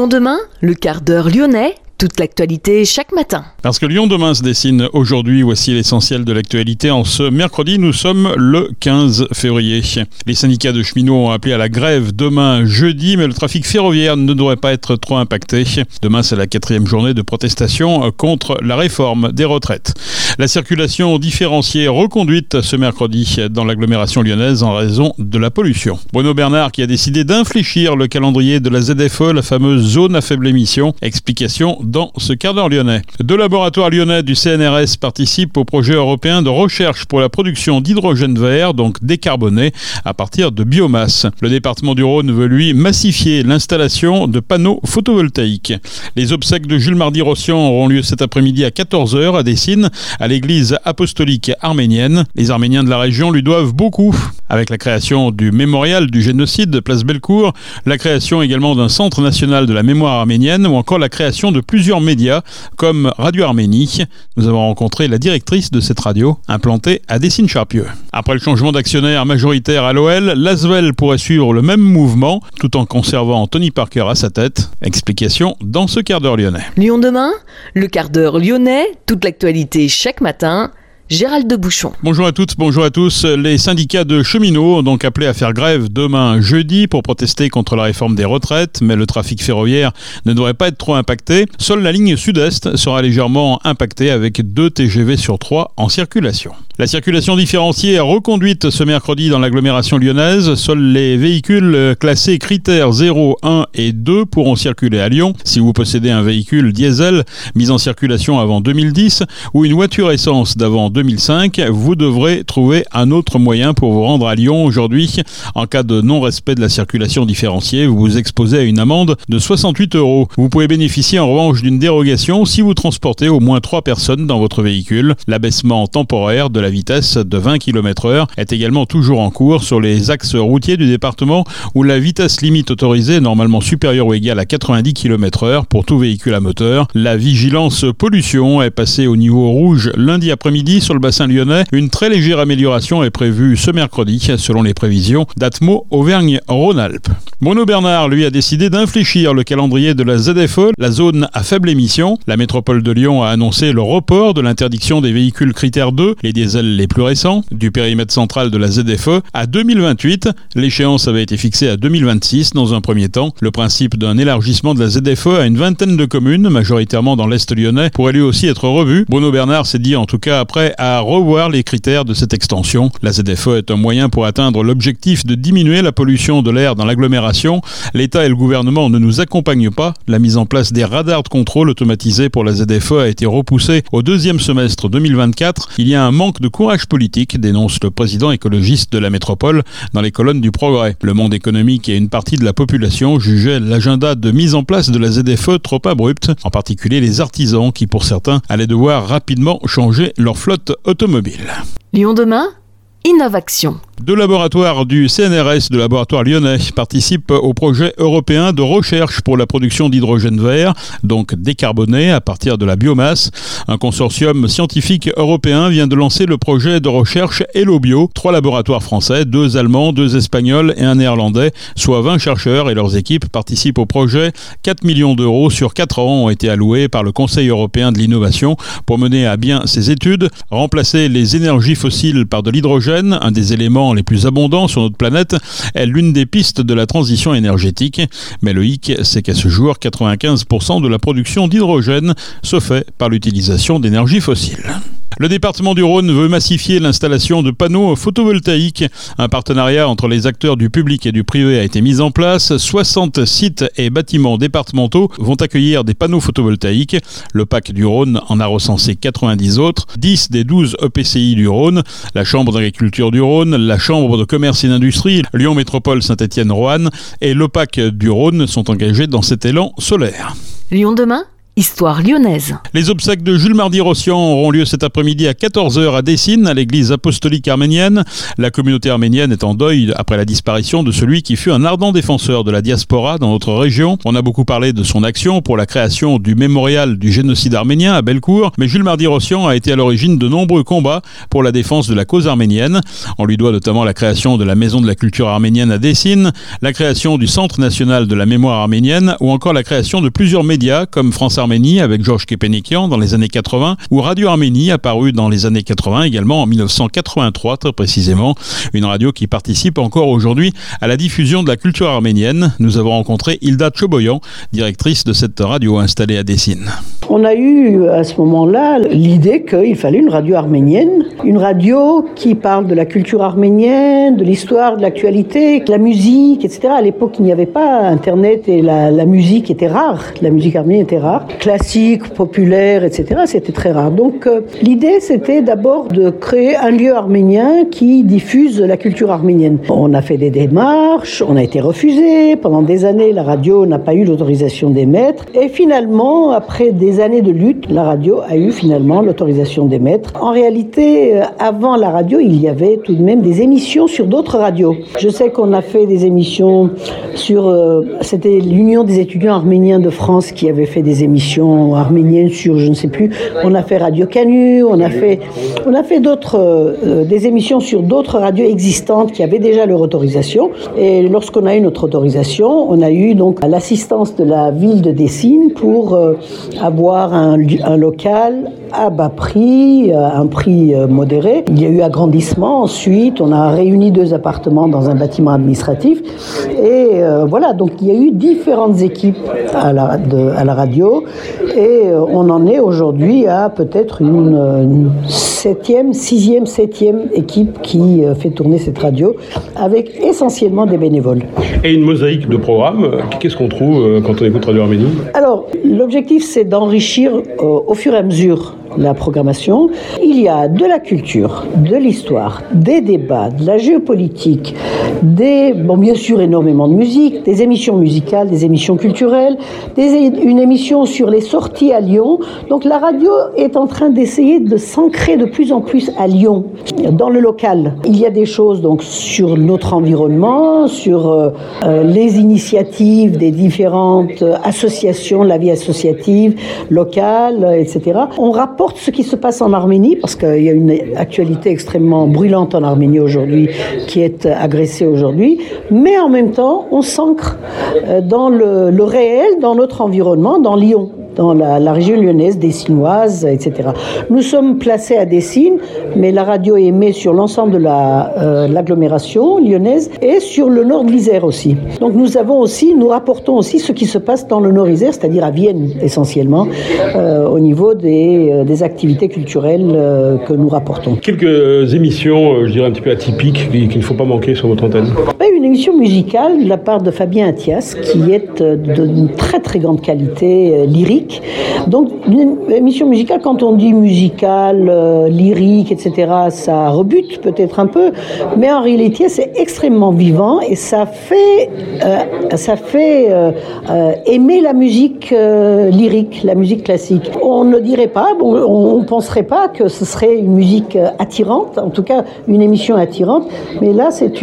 Lyon demain, le quart d'heure lyonnais, toute l'actualité chaque matin. Parce que Lyon demain se dessine aujourd'hui, voici l'essentiel de l'actualité. En ce mercredi, nous sommes le 15 février. Les syndicats de cheminots ont appelé à la grève demain jeudi, mais le trafic ferroviaire ne devrait pas être trop impacté. Demain, c'est la 4e journée de protestation contre la réforme des retraites. La circulation différenciée est reconduite ce mercredi dans l'agglomération lyonnaise en raison de la pollution. Bruno Bernard qui a décidé d'infléchir le calendrier de la ZFE, la fameuse zone à faible émission. Explication dans ce quart d'heure lyonnais. Deux laboratoires lyonnais du CNRS participent au projet européen de recherche pour la production d'hydrogène vert, donc décarboné, à partir de biomasse. Le département du Rhône veut lui massifier l'installation de panneaux photovoltaïques. Les obsèques de Jules Mardy-Rossian auront lieu cet après-midi à 14h à Dessines, à l'église apostolique arménienne. Les Arméniens de la région lui doivent beaucoup, avec la création du mémorial du génocide de Place Bellecour, la création également d'un centre national de la mémoire arménienne ou encore la création de plusieurs médias comme Radio Arménie. Nous avons rencontré la directrice de cette radio implantée à Dessines-Charpieu. Après le changement d'actionnaire majoritaire à l'OL, l'Asvel pourrait suivre le même mouvement tout en conservant Tony Parker à sa tête. Explication dans ce quart d'heure lyonnais. Lyon demain, le quart d'heure lyonnais, toute l'actualité chaque matin. Gérald de Bouchon. Bonjour à toutes, bonjour à tous. Les syndicats de cheminots ont donc appelé à faire grève demain jeudi pour protester contre la réforme des retraites, mais le trafic ferroviaire ne devrait pas être trop impacté. Seule la ligne sud-est sera légèrement impactée avec 2 TGV sur 3 en circulation. La circulation différenciée est reconduite ce mercredi dans l'agglomération lyonnaise. Seuls les véhicules classés critères 0, 1 et 2 pourront circuler à Lyon. Si vous possédez un véhicule diesel mis en circulation avant 2010 ou une voiture essence d'avant 2005, vous devrez trouver un autre moyen pour vous rendre à Lyon aujourd'hui. En cas de non-respect de la circulation différenciée, vous vous exposez à une amende de 68 €. Vous pouvez bénéficier en revanche d'une dérogation si vous transportez au moins 3 personnes dans votre véhicule. L'abaissement temporaire de la vitesse de 20 km/h est également toujours en cours sur les axes routiers du département où la vitesse limite autorisée est normalement supérieure ou égale à 90 km/h pour tout véhicule à moteur. La vigilance pollution est passée au niveau rouge lundi après-midi sur le bassin lyonnais. Une très légère amélioration est prévue ce mercredi selon les prévisions d'Atmo Auvergne-Rhône-Alpes. Bruno Bernard, lui, a décidé d'infléchir le calendrier de la ZFE, la zone à faible émission. La métropole de Lyon a annoncé le report de l'interdiction des véhicules critères 2, les diesels les plus récents, du périmètre central de la ZFE à 2028. L'échéance avait été fixée à 2026 dans un premier temps. Le principe d'un élargissement de la ZFE à une vingtaine de communes, majoritairement dans l'Est lyonnais, pourrait lui aussi être revu. Bruno Bernard s'est dit en tout cas prêt à revoir les critères de cette extension. La ZFE est un moyen pour atteindre l'objectif de diminuer la pollution de l'air dans l'agglomération. L'État et le gouvernement ne nous accompagnent pas. La mise en place des radars de contrôle automatisés pour la ZFE a été repoussée au 2e semestre 2024. Il y a un manque de courage politique, dénonce le président écologiste de la métropole dans les colonnes du Progrès. Le monde économique et une partie de la population jugeaient l'agenda de mise en place de la ZFE trop abrupt, en particulier les artisans qui, pour certains, allaient devoir rapidement changer leur flotte automobile. Lyon demain, Innovaction. 2 laboratoires du CNRS, de laboratoire lyonnais, participent au projet européen de recherche pour la production d'hydrogène vert, donc décarboné à partir de la biomasse. Un consortium scientifique européen vient de lancer le projet de recherche HelloBio. 3 laboratoires français, 2 allemands, 2 espagnols et un néerlandais, soit 20 chercheurs et leurs équipes participent au projet. 4 millions d'euros sur 4 ans ont été alloués par le Conseil européen de l'innovation pour mener à bien ces études. Remplacer les énergies fossiles par de l'hydrogène, un des éléments les plus abondants sur notre planète, est l'une des pistes de la transition énergétique. Mais le hic, c'est qu'à ce jour, 95% de la production d'hydrogène se fait par l'utilisation d'énergie fossile. Le département du Rhône veut massifier l'installation de panneaux photovoltaïques. Un partenariat entre les acteurs du public et du privé a été mis en place. 60 sites et bâtiments départementaux vont accueillir des panneaux photovoltaïques. Le PAC du Rhône en a recensé 90 autres. 10 des 12 EPCI du Rhône, la Chambre d'agriculture du Rhône, la Chambre de commerce et d'industrie, Lyon Métropole Saint-Étienne-Roanne et l'OPAC du Rhône sont engagés dans cet élan solaire. Lyon demain, Histoire lyonnaise. Les obsèques de Jules Mardy-Rossian auront lieu cet après-midi à 14h à Dessines, à l'église apostolique arménienne. La communauté arménienne est en deuil après la disparition de celui qui fut un ardent défenseur de la diaspora dans notre région. On a beaucoup parlé de son action pour la création du mémorial du génocide arménien à Bellecour, mais Jules Mardy-Rossian a été à l'origine de nombreux combats pour la défense de la cause arménienne. On lui doit notamment la création de la Maison de la culture arménienne à Dessines, la création du Centre national de la mémoire arménienne ou encore la création de plusieurs médias comme France Arménie avec Georges Kepenikian dans les années 80 ou Radio Arménie apparue dans les années 80 également en 1983 très précisément. Une radio qui participe encore aujourd'hui à la diffusion de la culture arménienne. Nous avons rencontré Hilda Choboyan, directrice de cette radio installée à Dessines. On a eu à ce moment-là l'idée qu'il fallait une radio arménienne, une radio qui parle de la culture arménienne, de l'histoire, de l'actualité, de la musique, etc. À l'époque, il n'y avait pas Internet et la musique était rare. La musique arménienne était rare. Classique, populaire, etc. C'était très rare. Donc l'idée, c'était d'abord de créer un lieu arménien qui diffuse la culture arménienne. On a fait des démarches, on a été refusé. Pendant des années, la radio n'a pas eu l'autorisation d'émettre. Et finalement, après des années de lutte, la radio a eu finalement l'autorisation d'émettre. En réalité, avant la radio, il y avait tout de même des émissions sur d'autres radios. Je sais qu'on a fait des émissions sur... c'était l'Union des étudiants arméniens de France qui avait fait des émissions arméniennes sur, je ne sais plus, on a fait Radio Canu, on a fait d'autres, des émissions sur d'autres radios existantes qui avaient déjà leur autorisation. Et lorsqu'on a eu notre autorisation, on a eu donc l'assistance de la ville de Dessines pour avoir un local à bas prix, un prix modéré. Il y a eu agrandissement ensuite, on a réuni 2 appartements dans un bâtiment administratif et voilà, donc il y a eu différentes équipes à la radio et on en est aujourd'hui à peut-être une 7e, 6e, 7e équipe qui fait tourner cette radio avec essentiellement des bénévoles. Et une mosaïque de programmes, qu'est-ce qu'on trouve quand on écoute Radio Arménie ? Alors, l'objectif c'est d'enrichir au fur et à mesure la programmation. Il y a de la culture, de l'histoire, des débats, de la géopolitique, bien sûr énormément de musique, des émissions musicales, des émissions culturelles, une émission sur les sorties à Lyon. Donc la radio est en train d'essayer de s'ancrer de plus en plus à Lyon, dans le local. Il y a des choses donc sur notre environnement, sur les initiatives des différentes associations, la vie associative, locale, etc. On rapporte ce qui se passe en Arménie, parce qu'il y a une actualité extrêmement brûlante en Arménie aujourd'hui, qui est agressée aujourd'hui, mais en même temps, on s'ancre dans le réel, dans notre environnement, dans Lyon, dans la région lyonnaise, dessinoise, etc. Nous sommes placés à Dessines, mais la radio émet sur l'ensemble de l'agglomération lyonnaise et sur le nord de l'Isère aussi. Donc nous rapportons aussi ce qui se passe dans le nord Isère, c'est-à-dire à Vienne essentiellement, au niveau des activités culturelles que nous rapportons. Quelques émissions, je dirais un petit peu atypiques, qu'il ne faut pas manquer sur votre antenne. Une émission musicale de la part de Fabien Athias, qui est d'une très très grande qualité lyrique. Donc une émission musicale, quand on dit musicale, lyrique, etc., ça rebute peut-être un peu, mais en réalité c'est extrêmement vivant et ça fait aimer la musique lyrique, la musique classique. On ne dirait pas, on ne penserait pas que ce serait une musique attirante, en tout cas une émission attirante, mais là c'est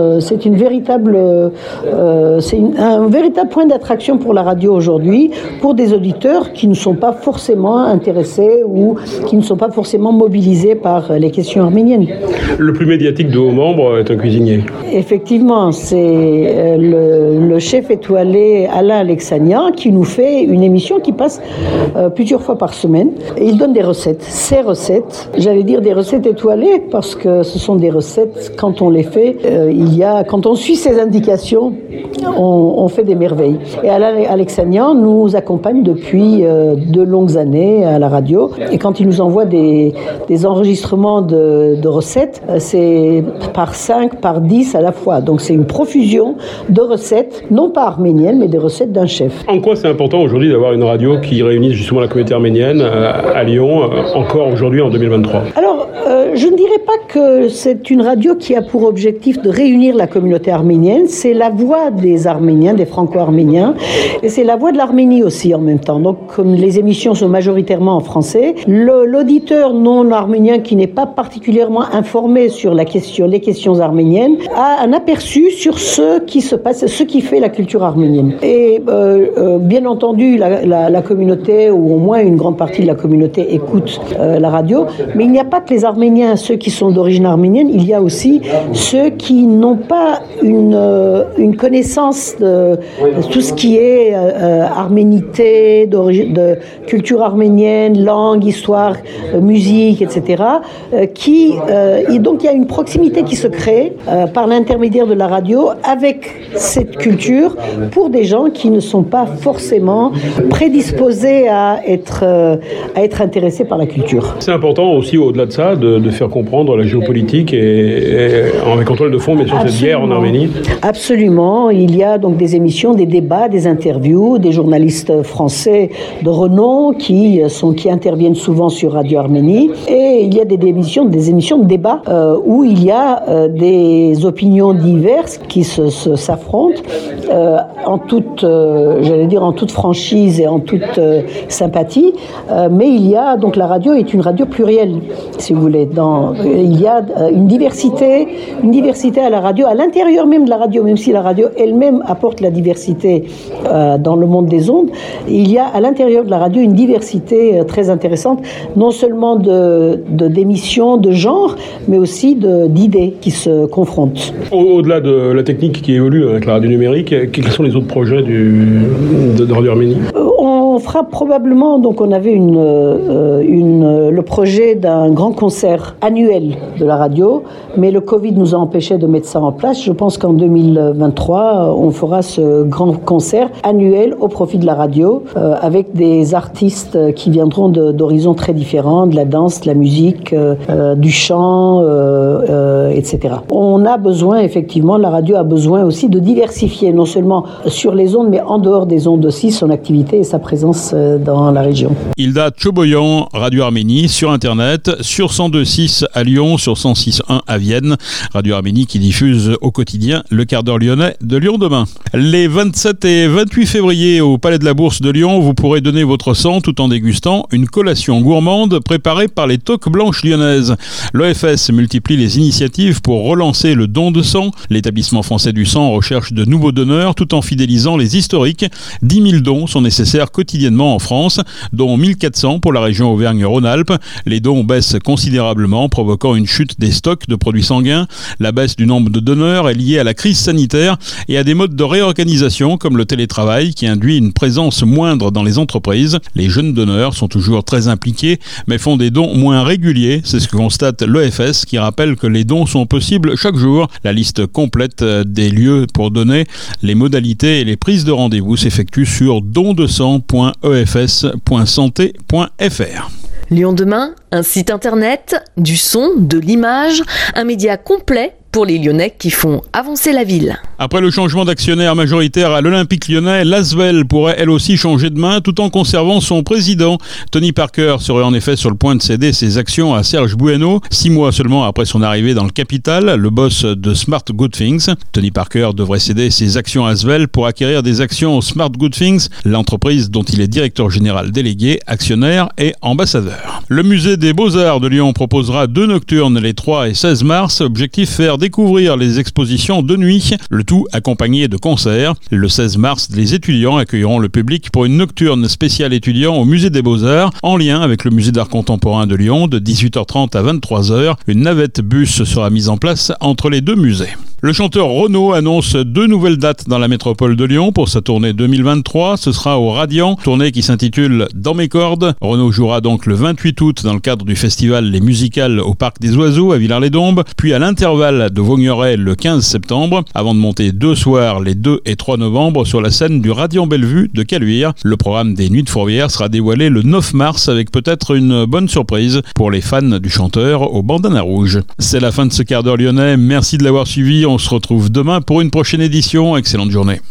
un véritable point d'attraction pour la radio aujourd'hui, pour des auditeurs qui ne sont pas forcément intéressés ou qui ne sont pas forcément mobilisés par les questions arméniennes. Le plus médiatique de vos membres est un cuisinier. Effectivement, c'est le chef étoilé Alain Alexanian qui nous fait une émission qui passe plusieurs fois par semaine. Et il donne des recettes. Ces recettes, j'allais dire des recettes étoilées parce que ce sont des recettes, quand on les fait, quand on suit ses indications, on fait des merveilles. Et Alain Alexanian nous accompagne depuis de longues années à la radio. Et quand il nous envoie des enregistrements de recettes, c'est par 5, par 10 à la fois. Donc c'est une profusion de recettes, non pas arméniennes, mais des recettes d'un chef. En quoi c'est important aujourd'hui d'avoir une radio qui réunit justement la communauté arménienne à Lyon, encore aujourd'hui en 2023 ? Alors, je ne dirais pas que c'est une radio qui a pour objectif de réunir la communauté arménienne. C'est la voix des Arméniens, des Franco-Arméniens, et c'est la voix de l'Arménie aussi en même temps. Donc donc comme les émissions sont majoritairement en français, l'auditeur non arménien qui n'est pas particulièrement informé sur les questions arméniennes a un aperçu sur ce qui se passe, ce qui fait la culture arménienne. Et bien entendu, la communauté, ou au moins une grande partie de la communauté, écoute la radio, mais il n'y a pas que les Arméniens, ceux qui sont d'origine arménienne, il y a aussi ceux qui n'ont pas une connaissance de tout ce qui est arménité, de culture arménienne, langue, histoire, musique, etc. Et donc il y a une proximité qui se crée par l'intermédiaire de la radio avec cette culture pour des gens qui ne sont pas forcément prédisposés à être intéressés par la culture. C'est important aussi, au-delà de ça, de faire comprendre la géopolitique et avec en toile de fond, bien sûr, cette guerre en Arménie. Absolument. Il y a donc des émissions, des débats, des interviews, des journalistes français de renom qui interviennent souvent sur Radio Arménie. Et il y a des émissions de débat où il y a des opinions diverses qui s'affrontent en toute franchise et en toute sympathie. Mais il y a donc la radio est une radio plurielle, si vous voulez. Il y a une diversité à la radio, à l'intérieur même de la radio, même si la radio elle-même apporte la diversité dans le monde des ondes. Il y a à l'intérieur de la radio une diversité très intéressante, non seulement d'émissions, de genre, mais aussi d'idées qui se confrontent. Au-delà de la technique qui évolue avec la radio numérique, quels sont les autres projets de Radio Arménie ? On fera probablement, donc on avait le projet d'un grand concert annuel de la radio, mais le Covid nous a empêché de mettre ça en place. Je pense qu'en 2023, on fera ce grand concert annuel au profit de la radio, avec des artistes qui viendront d'horizons très différents, de la danse, de la musique, du chant, etc. On a besoin, effectivement, la radio a besoin aussi de diversifier, non seulement sur les ondes, mais en dehors des ondes aussi, son activité et sa présence dans la région. Hilda Tchoboyan, Radio Arménie, sur Internet, sur 102.6 à Lyon, sur 106.1 à Vienne. Radio Arménie qui diffuse au quotidien le quart d'heure lyonnais de Lyon demain. Les 27 et 28 février au Palais de la Bourse de Lyon, vous pourrez donner votre sang tout en dégustant une collation gourmande préparée par les Toques Blanches lyonnaises. L'OFS multiplie les initiatives pour relancer le don de sang. L'établissement français du sang recherche de nouveaux donneurs tout en fidélisant les historiques. 10 000 dons sont nécessaires quotidiennement en France, dont 1400 pour la région Auvergne-Rhône-Alpes. Les dons baissent considérablement, provoquant une chute des stocks de produits sanguins. La baisse du nombre de donneurs est liée à la crise sanitaire et à des modes de réorganisation comme le télétravail qui induit une présence moindre dans les entreprises. Les jeunes donneurs sont toujours très impliqués mais font des dons moins réguliers. C'est ce que constate l'OFS qui rappelle que les dons sont possibles chaque jour. La liste complète des lieux pour donner, les modalités et les prises de rendez-vous s'effectuent sur dondesang.efs.santé.fr. Lyon demain, un site internet, du son, de l'image, un média complet pour les Lyonnais qui font avancer la ville. Après le changement d'actionnaire majoritaire à l'Olympique Lyonnais, l'Asvel pourrait elle aussi changer de main tout en conservant son président. Tony Parker serait en effet sur le point de céder ses actions à Serge Bueno, 6 mois seulement après son arrivée dans le capital, le boss de Smart Good Things. Tony Parker devrait céder ses actions à Asvel pour acquérir des actions Smart Good Things, l'entreprise dont il est directeur général délégué, actionnaire et ambassadeur. Le musée des Beaux-Arts de Lyon proposera 2 nocturnes les 3 et 16 mars. Objectif, faire découvrir les expositions de nuit, le tout accompagné de concerts. Le 16 mars, les étudiants accueilleront le public pour une nocturne spéciale étudiant au musée des Beaux-Arts, en lien avec le musée d'art contemporain de Lyon, de 18h30 à 23h. Une navette bus sera mise en place entre les deux musées. Le chanteur Renaud annonce 2 nouvelles dates dans la métropole de Lyon pour sa tournée 2023. Ce sera au Radiant, tournée qui s'intitule Dans mes cordes. Renaud jouera donc le 28 août dans le cadre du festival Les Musicales au Parc des Oiseaux à Villars-les-Dombes, puis à l'Intervalle de Vaugneray le 15 septembre, avant de monter 2 soirs les 2 et 3 novembre sur la scène du Radiant Bellevue de Caluire. Le programme des Nuits de Fourvière sera dévoilé le 9 mars avec peut-être une bonne surprise pour les fans du chanteur au bandana rouge. C'est la fin de ce quart d'heure lyonnais. Merci de l'avoir suivi. On se retrouve demain pour une prochaine édition. Excellente journée.